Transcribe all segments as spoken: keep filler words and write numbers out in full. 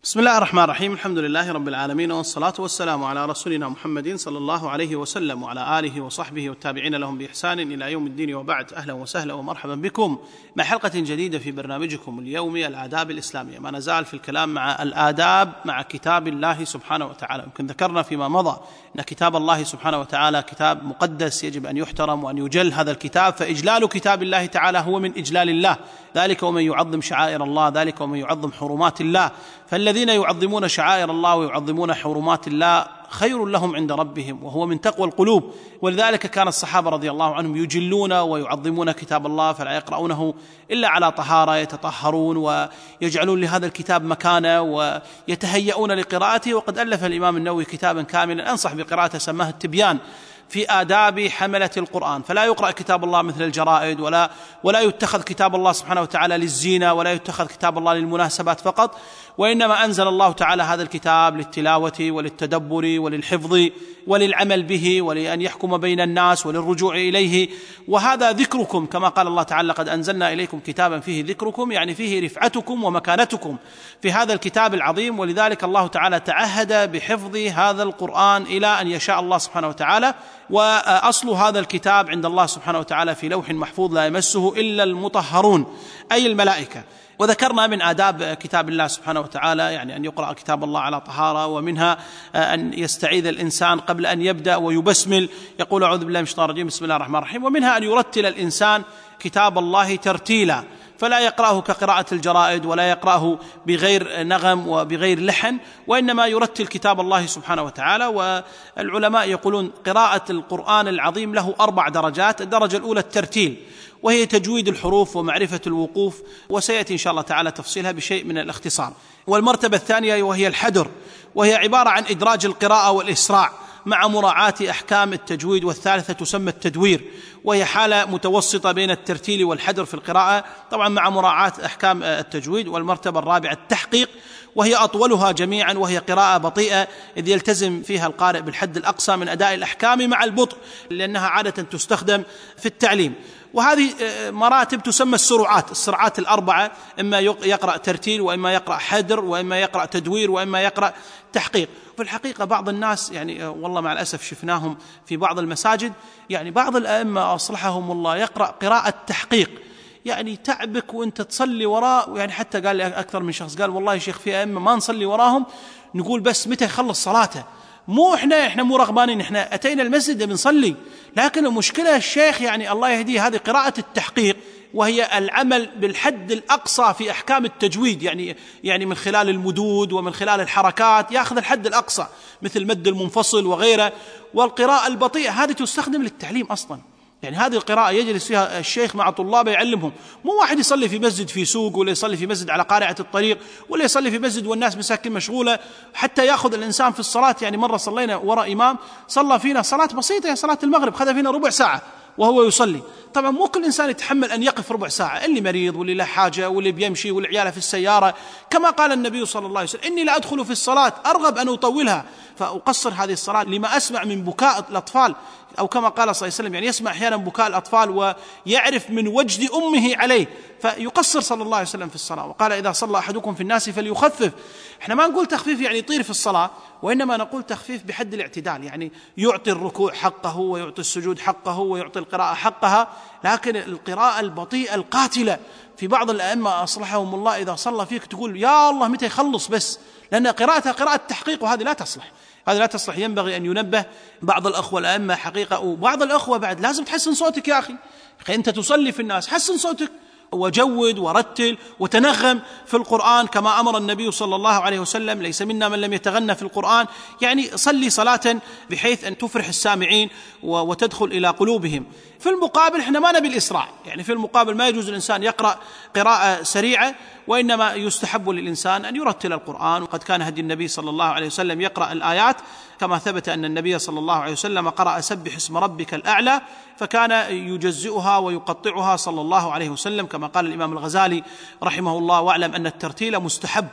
بسم الله الرحمن الرحيم. الحمد لله رب العالمين، والصلاة والسلام على رسولنا محمد صلى الله عليه وسلم وعلى آله وصحبه والتابعين لهم بإحسان إلى يوم الدين، وبعد. أهلا وسهلا ومرحبا بكم مع حلقة جديدة في برنامجكم اليومي الآداب الإسلامية. ما نزال في الكلام مع الآداب مع كتاب الله سبحانه وتعالى. يمكن ذكرنا فيما مضى أن كتاب الله سبحانه وتعالى كتاب مقدس يجب أن يحترم وأن يجل هذا الكتاب، فإجلال كتاب الله تعالى هو من إجلال الله، ذلك ومن يعظم شعائر الله، ذلك ومن يعظم حرمات الله. فالذين يعظمون شعائر الله ويعظمون حرمات الله خير لهم عند ربهم، وهو من تقوى القلوب. ولذلك كان الصحابة رضي الله عنهم يجلون ويعظمون كتاب الله، فلا يقرؤونه إلا على طهارة، يتطهرون ويجعلون لهذا الكتاب مكانة ويتهيئون لقراءته. وقد ألف الإمام النووي كتابا كاملا أنصح بقراءته سماه التبيان في آداب حملة القرآن. فلا يقرأ كتاب الله مثل الجرائد، ولا ولا يتخذ كتاب الله سبحانه وتعالى للزينة، ولا يتخذ كتاب الله للمناسبات فقط، وإنما أنزل الله تعالى هذا الكتاب للتلاوة وللتدبر وللحفظ وللعمل به ولأن يحكم بين الناس وللرجوع إليه. وهذا ذكركم، كما قال الله تعالى: لقد أنزلنا إليكم كتابا فيه ذكركم، يعني فيه رفعتكم ومكانتكم في هذا الكتاب العظيم. ولذلك الله تعالى تعهد بحفظ هذا القرآن إلى أن يشاء الله سبحانه وتعالى. وأصل هذا الكتاب عند الله سبحانه وتعالى في لوح محفوظ لا يمسه إلا المطهرون أي الملائكة. وذكرنا من آداب كتاب الله سبحانه وتعالى يعني أن يقرأ كتاب الله على طهارة، ومنها أن يستعيذ الإنسان قبل أن يبدأ ويبسمل، يقول: أعوذ بالله من الشيطان الرجيم، بسم الله الرحمن الرحيم. ومنها أن يرتل الإنسان كتاب الله ترتيلا، فلا يقرأه كقراءة الجرائد، ولا يقرأه بغير نغم وبغير لحن، وإنما يرتل كتاب الله سبحانه وتعالى. والعلماء يقولون قراءة القرآن العظيم له أربع درجات. الدرجة الأولى الترتيل، وهي تجويد الحروف ومعرفة الوقوف، وسيأتي إن شاء الله تعالى تفصيلها بشيء من الاختصار. والمرتبة الثانية وهي الحدر، وهي عبارة عن إدراج القراءة والإسراع مع مراعاة أحكام التجويد. والثالثة تسمى التدوير، وهي حالة متوسطة بين الترتيل والحدر في القراءة، طبعا مع مراعاة أحكام التجويد. والمرتبة الرابعة التحقيق، وهي أطولها جميعا، وهي قراءة بطيئة إذ يلتزم فيها القارئ بالحد الأقصى من أداء الأحكام مع البطء، لأنها عادة تستخدم في التعليم. وهذه مراتب تسمى السرعات، السرعات الأربعة، إما يقرأ ترتيل، وإما يقرأ حدر، وإما يقرأ تدوير، وإما يقرأ تحقيق. في الحقيقة بعض الناس يعني والله مع الأسف شفناهم في بعض المساجد، يعني بعض الأئمة أصلحهم الله يقرأ قراءة تحقيق، يعني تعبك وانت تصلي وراء. يعني حتى قال لي أكثر من شخص قال: والله يا شيخ في أئمة ما نصلي وراهم، نقول بس متى يخلص صلاته، مو إحنا إحنا مو رغبانين، إحنا أتينا المسجد بنصلي. لكن المشكلة الشيخ يعني الله يهديه، هذه قراءة التحقيق، وهي العمل بالحد الأقصى في أحكام التجويد، يعني يعني من خلال المدود ومن خلال الحركات يأخذ الحد الأقصى مثل مد المنفصل وغيره. والقراءة البطيئة هذه تستخدم للتعليم أصلا، يعني هذه القراءة يجلس فيها الشيخ مع طلابه يعلمهم، مو واحد يصلي في مسجد في سوق، ولا يصلي في مسجد على قارعة الطريق، ولا يصلي في مسجد والناس مساكين مشغولة حتى يأخذ الإنسان في الصلاة. يعني مرة صلينا وراء إمام صلى فينا صلاة بسيطة، يا صلاة المغرب، خذ فينا ربع ساعة وهو يصلي. طبعا مو كل إنسان يتحمل أن يقف ربع ساعة، اللي مريض واللي له حاجة واللي بيمشي واللي عياله في السيارة. كما قال النبي صلى الله عليه وسلم: إني لا أدخل في الصلاة أرغب أن أطولها فأقصر هذه الصلاة لما أسمع من بكاء الأطفال، أو كما قال صلى الله عليه وسلم يعني يسمع أحيانا بكاء الأطفال ويعرف من وجد أمه عليه فيقصر صلى الله عليه وسلم في الصلاة. وقال: إذا صلى أحدكم في الناس فليخفف. احنا ما نقول تخفيف يعني يطير في الصلاة، وإنما نقول تخفيف بحد الاعتدال، يعني يعطي الركوع حقه ويعطي السجود حقه ويعطي القراءة حقها. لكن القراءة البطيئة القاتلة في بعض الأئمة أصلحهم الله إذا صلى فيك تقول يا الله متى يخلص بس، لأن قراءتها قراءة تحقيق، وهذه لا تصلح، هذا لا تصلح. ينبغي أن ينبه بعض الأخوة الأئمة حقيقة، وبعض الأخوة بعد لازم تحسن صوتك يا أخي، أخي أنت تصلي في الناس، حسن صوتك وجود ورتل وتنغم في القرآن كما أمر النبي صلى الله عليه وسلم: ليس منا من لم يتغنى في القرآن. يعني صلي صلاة بحيث أن تفرح السامعين وتدخل إلى قلوبهم. في المقابل احنا ما نبي الإسراع، يعني في المقابل ما يجوز الإنسان يقرأ قراءة سريعة، وإنما يستحب للإنسان أن يرتل القرآن. وقد كان هدي النبي صلى الله عليه وسلم يقرأ الآيات، كما ثبت أن النبي صلى الله عليه وسلم قرأ سبح اسم ربك الأعلى، فكان يجزئها ويقطعها صلى الله عليه وسلم، كما قال الإمام الغزالي رحمه الله: واعلم أن الترتيل مستحب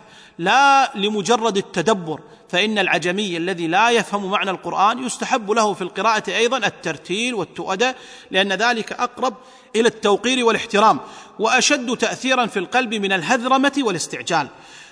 لا لمجرد التدبر، فإن العجمي الذي لا يفهم معنى القرآن يستحب له في القراءة أيضا الترتيل والتؤدة، لأن ذلك أقرب إلى التوقير والاحترام، وأشد تأثيرا في القلب من الهذرمة والاستعجال.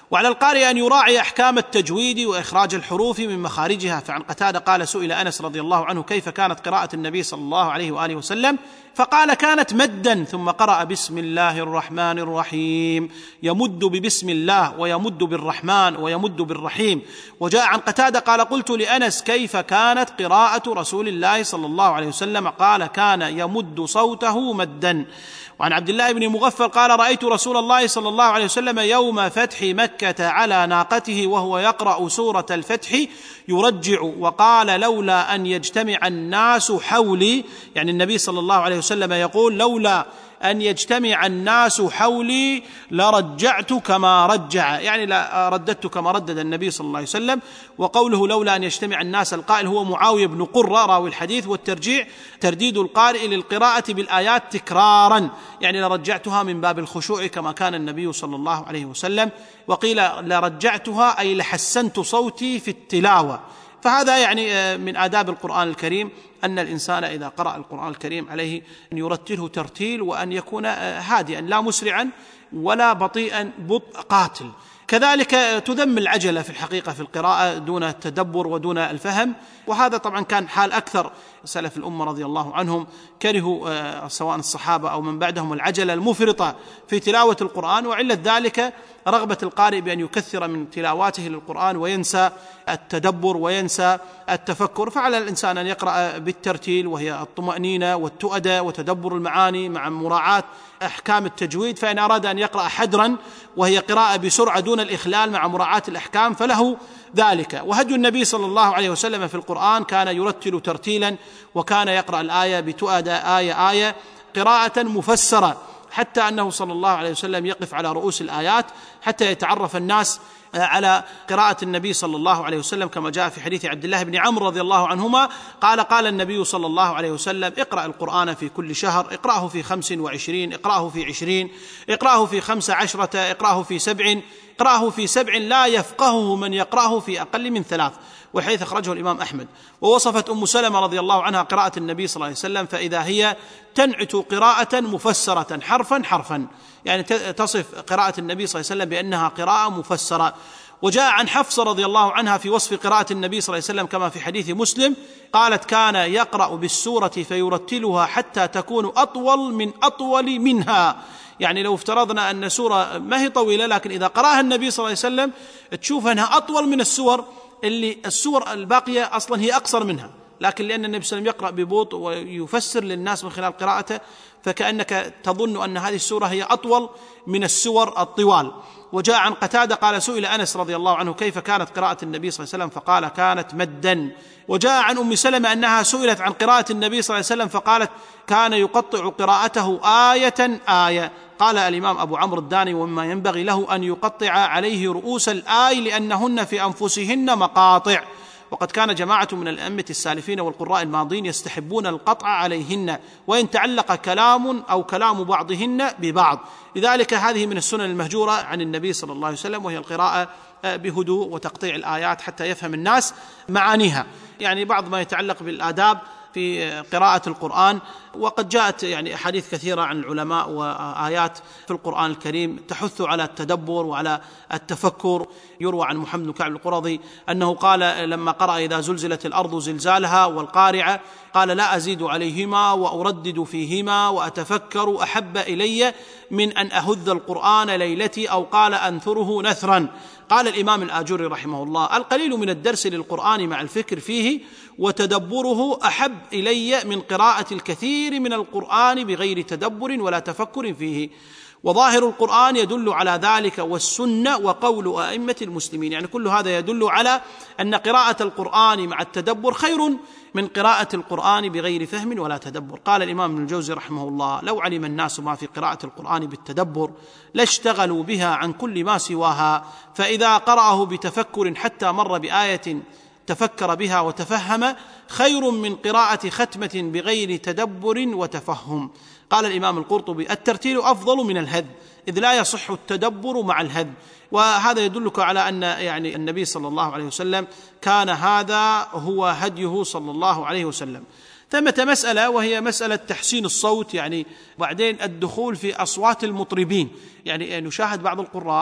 وعلى القارئ أن يراعي أحكام التجويد وإخراج الحروف من مخارجها. فعن قتادة قال: سئل أنس رضي الله عنه كيف كانت قراءة النبي صلى الله عليه وآله وسلم، فقال: كانت مدا، ثم قرأ بسم الله الرحمن الرحيم، يمد ببسم الله ويمد بالرحمن ويمد بالرحيم. وجاء عن قتادة قال: قلت لأنس كيف كانت قراءة رسول الله صلى الله عليه وسلم، قال: كان يمد صوته مدا. وعن عبد الله بن مغفل قال: رأيت رسول الله صلى الله عليه وسلم يوم فتح مكة على ناقته وهو يقرأ سورة الفتح يرجع، وقال: لولا أن يجتمع الناس حولي، يعني النبي صلى الله عليه وسلم يقول: لولا أن يجتمع الناس حولي لرجعت كما رجع، يعني لا رددت كما ردد النبي صلى الله عليه وسلم. وقوله لولا أن يجتمع الناس، القائل هو معاوية بن قرة راوي الحديث، والترجيع ترديد القارئ للقراءة بالآيات تكرارا، يعني لرجعتها من باب الخشوع كما كان النبي صلى الله عليه وسلم. وقيل لرجعتها أي لحسنت صوتي في التلاوة. فهذا يعني من آداب القرآن الكريم أن الإنسان إذا قرأ القرآن الكريم عليه أن يرتله ترتيل، وأن يكون هادئا لا مسرعا ولا بطيئا بطء قاتل. كذلك تذم العجلة في الحقيقة في القراءة دون التدبر ودون الفهم، وهذا طبعا كان حال أكثر سلف الأمة رضي الله عنهم، كرهوا سواء الصحابة أو من بعدهم العجلة المفرطة في تلاوة القرآن. وعلة ذلك رغبة القارئ بأن يكثر من تلاواته للقرآن وينسى التدبر وينسى التفكر. فعلى الإنسان أن يقرأ بالترتيل، وهي الطمأنينة والتؤدة وتدبر المعاني مع مراعاة أحكام التجويد. فإن أراد أن يقرأ حدرا وهي قراءة بسرعة دون الإخلال مع مراعاة الأحكام فله ذلك. وهدي النبي صلى الله عليه وسلم في القرآن كان يرتل ترتيلا، وكان يقرأ الآية بتؤدة آية آية قراءة مفسرة، حتى أنه صلى الله عليه وسلم يقف على رؤوس الآيات حتى يتعرف الناس على قراءة النبي صلى الله عليه وسلم، كما جاء في حديث عبد الله بن عمرو رضي الله عنهما قال: قال النبي صلى الله عليه وسلم: اقرأ القرآن في كل شهر، اقرأه في خمس وعشرين، اقرأه في عشرين، اقرأه في خمس عشرة، اقرأه في سبع، اقرأه في سبع لا يفقهه من يقرأه في أقل من ثلاث. وحيث أخرجه الإمام أحمد. ووصفت أم سلمة رضي الله عنها قراءة النبي صلى الله عليه وسلم فإذا هي تنعت قراءة مفسرة حرفا حرفا، يعني تصف قراءة النبي صلى الله عليه وسلم بأنها قراءة مفسرة. وجاء عن حفصة رضي الله عنها في وصف قراءة النبي صلى الله عليه وسلم كما في حديث مسلم قالت: كان يقرأ بالسورة فيرتلها حتى تكون أطول من أطول منها. يعني لو افترضنا أن سورة ما هي طويلة، لكن إذا قرأها النبي صلى الله عليه وسلم تشوف أنها أطول من السور اللي السور الباقية أصلا هي أقصر منها، لكن لأن النبي صلى الله عليه وسلم يقرأ ببطء ويفسر للناس من خلال قراءته فكأنك تظن أن هذه السورة هي أطول من السور الطوال. وجاء عن قتادة قال: سئل أنس رضي الله عنه كيف كانت قراءة النبي صلى الله عليه وسلم، فقال: كانت مدا. وجاء عن أم سلمة أنها سئلت عن قراءة النبي صلى الله عليه وسلم فقالت: كان يقطع قراءته آية آية. قال الإمام أبو عمرو الداني: ومما ينبغي له أن يقطع عليه رؤوس الآي لأنهن في أنفسهن مقاطع. وقد كان جماعة من الأئمة السالفين والقراء الماضين يستحبون القطع عليهن، وإن تعلق كلام أو كلام بعضهن ببعض. لذلك هذه من السنن المهجورة عن النبي صلى الله عليه وسلم، وهي القراءة بهدوء وتقطيع الآيات حتى يفهم الناس معانيها. يعني بعض ما يتعلق بالآداب في قراءة القرآن، وقد جاءت يعني أحاديث كثيرة عن العلماء وآيات في القرآن الكريم تحث على التدبر وعلى التفكر. يروى عن محمد بن كعب القرظي أنه قال لما قرأ: إذا زلزلت الأرض زلزالها والقارعة، قال: لا أزيد عليهما وأردد فيهما وأتفكر أحب إلي من أن أهذ القرآن ليلتي، أو قال: أنثره نثرا. قال الإمام الآجري رحمه الله: القليل من الدرس للقرآن مع الفكر فيه وتدبره أحب إلي من قراءة الكثير من القرآن بغير تدبر ولا تفكر فيه. وظاهر القرآن يدل على ذلك، والسنة وقول أئمة المسلمين، يعني كل هذا يدل على أن قراءة القرآن مع التدبر خير من قراءة القرآن بغير فهم ولا تدبر. قال الإمام ابن الجوزي رحمه الله: لو علم الناس ما في قراءة القرآن بالتدبر لاشتغلوا بها عن كل ما سواها، فإذا قرأه بتفكر حتى مر بآية تفكر بها وتفهم خير من قراءة ختمة بغير تدبر وتفهم. قال الإمام القرطبي: الترتيل أفضل من الهذ، إذ لا يصح التدبر مع الهذ. وهذا يدلك على أن يعني النبي صلى الله عليه وسلم كان هذا هو هديه صلى الله عليه وسلم. ثمة مسألة وهي مسألة تحسين الصوت، يعني بعدين الدخول في أصوات المطربين. يعني نشاهد بعض القراء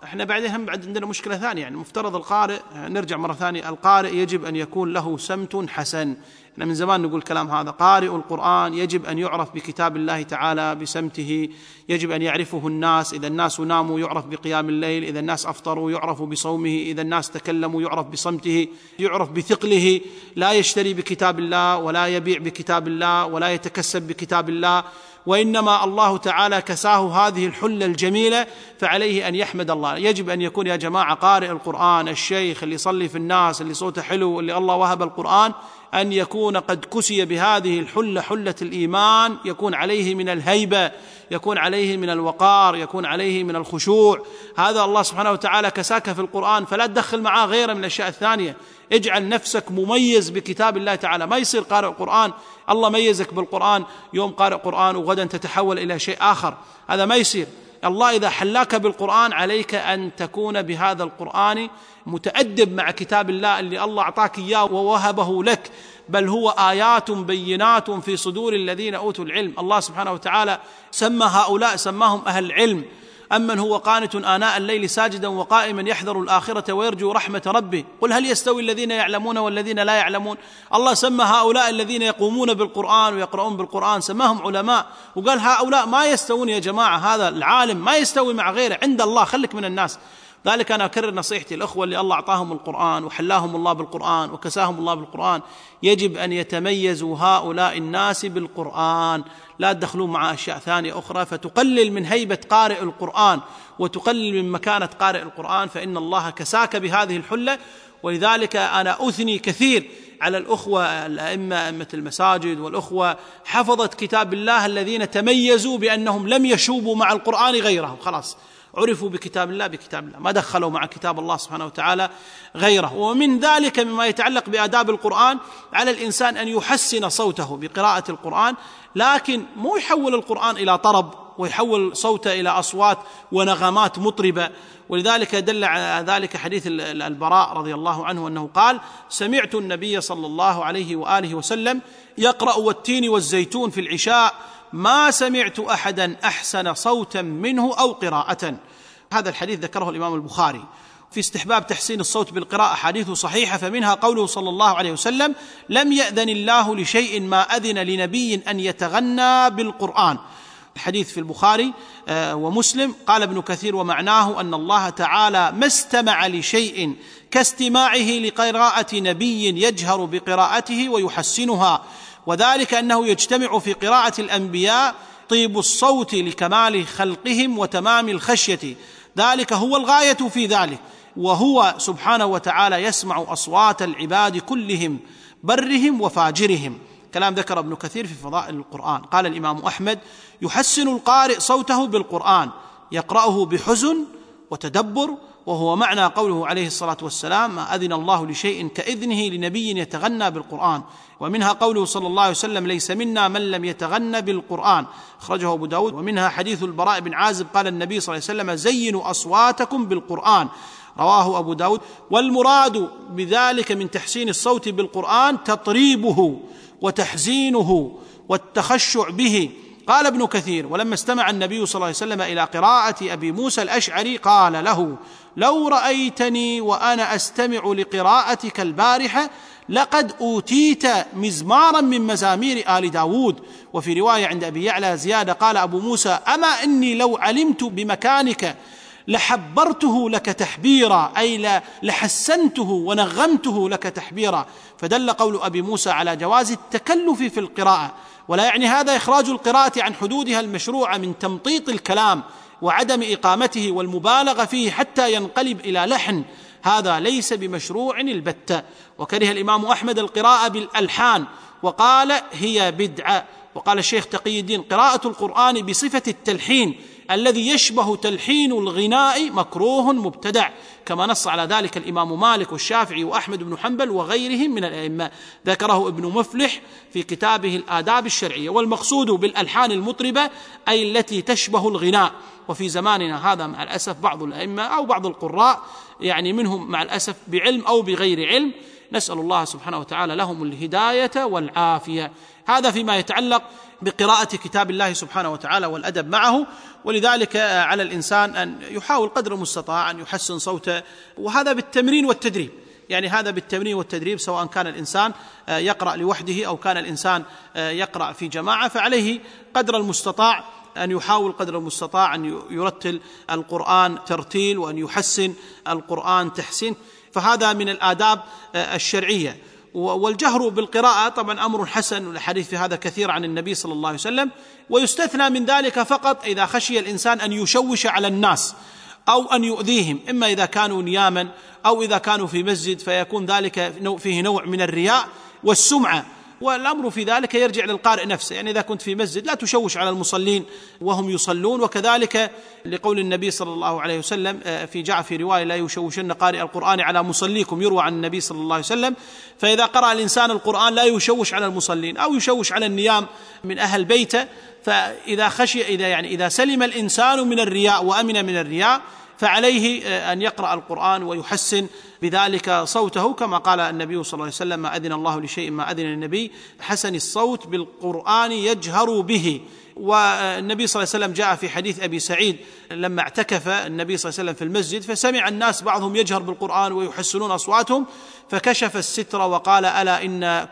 احنا بعدين هم بعد عندنا مشكلة ثانية، يعني مفترض القارئ، نرجع مرة ثانية، القارئ يجب أن يكون له سمت حسن. احنا من زمان نقول كلام هذا، قارئ القرآن يجب أن يعرف بكتاب الله تعالى بسمته، يجب أن يعرفه الناس، إذا الناس ناموا يعرف بقيام الليل، إذا الناس أفطروا يعرف بصومه، إذا الناس تكلموا يعرف بصمته، يعرف بثقله، لا يشتري بكتاب الله ولا يبيع بكتاب الله ولا يتكسب بكتاب الله، وإنما الله تعالى كساه هذه الحلة الجميلة، فعليه أن يحمد الله. يجب أن يكون يا جماعة قارئ القرآن، الشيخ اللي يصلي في الناس، اللي صوته حلو، اللي الله وهب القرآن، أن يكون قد كسي بهذه الحلة، حلة الإيمان، يكون عليه من الهيبة، يكون عليه من الوقار، يكون عليه من الخشوع. هذا الله سبحانه وتعالى كساك في القرآن، فلا تدخل معاه غيره من الأشياء الثانية. اجعل نفسك مميز بكتاب الله تعالى. ما يصير قارئ قرآن الله ميزك بالقرآن يوم قارئ قرآن وغدا تتحول إلى شيء آخر، هذا ما يصير. الله إذا حلاك بالقرآن عليك أن تكون بهذا القرآن متأدب مع كتاب الله اللي الله أعطاك إياه ووهبه لك، بل هو آيات بينات في صدور الذين أوتوا العلم. الله سبحانه وتعالى سمى هؤلاء، سماهم أهل العلم. أمن هو قانت آناء الليل ساجدا وقائما يحذر الآخرة ويرجو رحمة ربه، قل هل يستوي الذين يعلمون والذين لا يعلمون. الله سمى هؤلاء الذين يقومون بالقرآن ويقرؤون بالقرآن سماهم علماء، وقال هؤلاء ما يستوون يا جماعة، هذا العالم ما يستوي مع غيره عند الله، خلك من الناس. ذلك أنا أكرر نصيحتي الأخوة اللي الله أعطاهم القرآن وحلاهم الله بالقرآن وكساهم الله بالقرآن، يجب أن يتميزوا هؤلاء الناس بالقرآن، لا تدخلوا مع أشياء ثانية أخرى فتقلل من هيبة قارئ القرآن وتقلل من مكانة قارئ القرآن، فإن الله كساك بهذه الحلة. ولذلك أنا أثني كثير على الأخوة الأئمة، أئمة المساجد والأخوة حفظة كتاب الله الذين تميزوا بأنهم لم يشوبوا مع القرآن غيره، خلاص عرفوا بكتاب الله بكتاب الله، ما دخلوا مع كتاب الله سبحانه وتعالى غيره. ومن ذلك مما يتعلق بآداب القرآن، على الإنسان أن يحسن صوته بقراءة القرآن، لكن مو يحول القرآن إلى طرب ويحول صوته إلى أصوات ونغمات مطربة. ولذلك دل على ذلك حديث البراء رضي الله عنه أنه قال: سمعت النبي صلى الله عليه وآله وسلم يقرأ والتين والزيتون في العشاء، ما سمعت أحدا أحسن صوتا منه أو قراءة. هذا الحديث ذكره الإمام البخاري. في استحباب تحسين الصوت بالقراءة حديث صحيحة، فمنها قوله صلى الله عليه وسلم: لم يأذن الله لشيء ما أذن لنبي أن يتغنى بالقرآن. الحديث في البخاري ومسلم. قال ابن كثير: ومعناه أن الله تعالى ما استمع لشيء كاستماعه لقراءة نبي يجهر بقراءته ويحسنها، وذلك أنه يجتمع في قراءة الأنبياء طيب الصوت لكمال خلقهم وتمام الخشية، ذلك هو الغاية في ذلك، وهو سبحانه وتعالى يسمع أصوات العباد كلهم برهم وفاجرهم. كلام ذكر ابن كثير في فضائل القرآن. قال الإمام أحمد: يحسن القارئ صوته بالقرآن، يقرأه بحزن وتدبر، وهو معنى قوله عليه الصلاة والسلام: ما أذن الله لشيء كإذنه لنبي يتغنى بالقرآن. ومنها قوله صلى الله عليه وسلم: ليس منا من لم يتغنى بالقرآن، أخرجه أبو داود. ومنها حديث البراء بن عازب قال النبي صلى الله عليه وسلم: زينوا أصواتكم بالقرآن، رواه أبو داود. والمراد بذلك من تحسين الصوت بالقرآن تطريبه وتحزينه والتخشع به. قال ابن كثير: ولما استمع النبي صلى الله عليه وسلم إلى قراءة أبي موسى الأشعري قال له: لو رأيتني وأنا أستمع لقراءتك البارحة لقد أوتيت مزمارا من مزامير آل داود. وفي رواية عند أبي يعلى زيادة قال أبو موسى: أما إني لو علمت بمكانك لحبرته لك تحبيرا، أي لحسنته ونغمته لك تحبيرا. فدل قول أبي موسى على جواز التكلف في القراءة، ولا يعني هذا إخراج القراءة عن حدودها المشروعة من تمطيط الكلام وعدم إقامته والمبالغة فيه حتى ينقلب إلى لحن، هذا ليس بمشروع البتة. وكره الإمام أحمد القراءة بالألحان وقال: هي بدعة. وقال الشيخ تقي الدين: قراءة القرآن بصفة التلحين الذي يشبه تلحين الغناء مكروه مبتدع، كما نص على ذلك الإمام مالك والشافعي وأحمد بن حنبل وغيرهم من الأئمة، ذكره ابن مفلح في كتابه الآداب الشرعية. والمقصود بالألحان المطربة أي التي تشبه الغناء. وفي زماننا هذا مع الأسف بعض الأئمة أو بعض القراء، يعني منهم مع الأسف بعلم أو بغير علم، نسأل الله سبحانه وتعالى لهم الهداية والعافية. هذا فيما يتعلق بقراءة كتاب الله سبحانه وتعالى والأدب معه. ولذلك على الإنسان أن يحاول قدر المستطاع أن يحسن صوته، وهذا بالتمرين والتدريب. يعني هذا بالتمرين والتدريب، سواء كان الإنسان يقرأ لوحده أو كان الإنسان يقرأ في جماعة، فعليه قدر المستطاع أن يحاول قدر المستطاع أن يرتل القرآن ترتيل، وأن يحسن القرآن تحسين. فهذا من الآداب الشرعية. والجهر بالقراءة طبعا أمر حسن، والحديث في هذا كثير عن النبي صلى الله عليه وسلم. ويستثنى من ذلك فقط إذا خشي الإنسان أن يشوش على الناس أو أن يؤذيهم، إما إذا كانوا نياما أو إذا كانوا في مسجد، فيكون ذلك فيه نوع من الرياء والسمعة. والأمر في ذلك يرجع للقارئ نفسه. يعني إذا كنت في مسجد لا تشوش على المصلين وهم يصلون. وكذلك لقول النبي صلى الله عليه وسلم في جاء في رواية لا يشوشن قارئ القرآن على مصليكم، يروى عن النبي صلى الله عليه وسلم. فإذا قرأ الإنسان القرآن لا يشوش على المصلين أو يشوش على النيام من أهل بيته. فإذا خشي إذا يعني إذا سلم الإنسان من الرياء وأمن من الرياء، فعليه أن يقرأ القرآن ويحسن بذلك صوته، كما قال النبي صلى الله عليه وسلم: ما أذن الله لشيء ما أذن النبي حسن الصوت بالقرآن يجهر به. والنبي صلى الله عليه وسلم جاء في حديث أبي سعيد لما اعتكف النبي صلى الله عليه وسلم في المسجد، فسمع الناس بعضهم يجهر بالقرآن ويحسنون أصواتهم، فكشف الستر وقال: ألا إن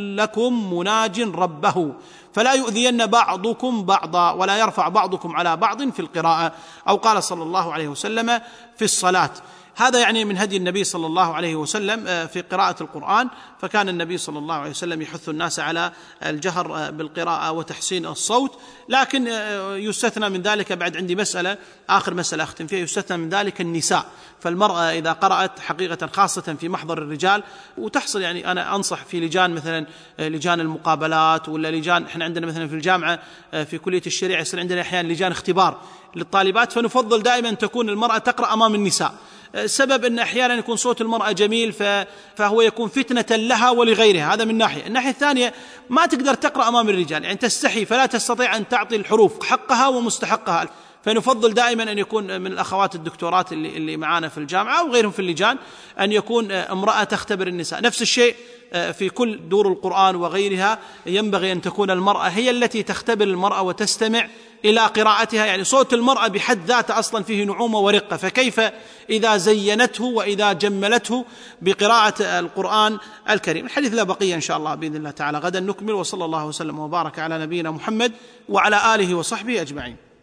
كلكم مناج ربه فلا يؤذين بعضكم بعضا ولا يرفع بعضكم على بعض في القراءة، أو قال صلى الله عليه وسلم في الصلاة. هذا يعني من هدي النبي صلى الله عليه وسلم في قراءة القرآن. فكان النبي صلى الله عليه وسلم يحث الناس على الجهر بالقراءة وتحسين الصوت. لكن يستثنى من ذلك، بعد عندي مسألة آخر مسألة أختم فيها، يستثنى من ذلك النساء. فالمرأة إذا قرأت حقيقة خاصة في محضر الرجال، وتحصل يعني أنا أنصح في لجان مثلا لجان المقابلات ولا لجان، إحنا عندنا مثلا في الجامعة في كلية الشريعة يصير عندنا أحيانا لجان اختبار للطالبات، فنفضل دائما تكون المرأة تقرأ أمام النساء. السبب أن أحيانا يكون صوت المرأة جميل فهو يكون فتنة لها ولغيرها. هذا من ناحية. الناحية الثانية ما تقدر تقرأ أمام الرجال، يعني تستحي فلا تستطيع أن تعطي الحروف حقها ومستحقها. فنفضل دائما أن يكون من الأخوات الدكتورات اللي, اللي معانا في الجامعة أو غيرهم في اللجان أن يكون امرأة تختبر النساء. نفس الشيء في كل دور القرآن وغيرها، ينبغي أن تكون المرأة هي التي تختبر المرأة وتستمع إلى قراءتها. يعني صوت المرأة بحد ذاته أصلا فيه نعومة ورقة، فكيف إذا زينته وإذا جملته بقراءة القرآن الكريم. الحديث لا بقية إن شاء الله بإذن الله تعالى غدا نكمل. وصلى الله وسلم وبارك على نبينا محمد وعلى آله وصحبه أجمعين.